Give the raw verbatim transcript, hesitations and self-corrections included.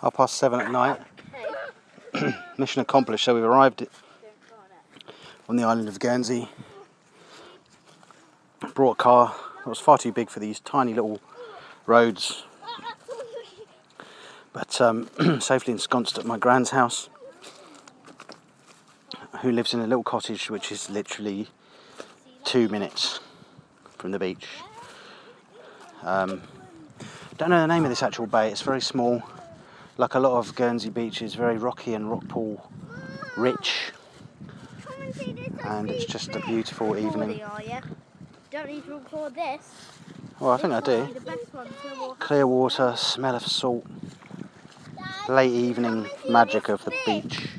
half past seven at night. Mission accomplished. So we've arrived on the island of Guernsey. Brought a car that was far too big for these tiny little roads, but um, safely ensconced at my grand's house, who lives in a little cottage which is literally two minutes from the beach. Um, don't know the name of this actual bay. It's very small, like a lot of Guernsey beaches, very rocky and rock pool rich, and it's just a beautiful evening. Don't need to record this. Well, I think I do. Clear water, smell of salt, late evening magic of the beach.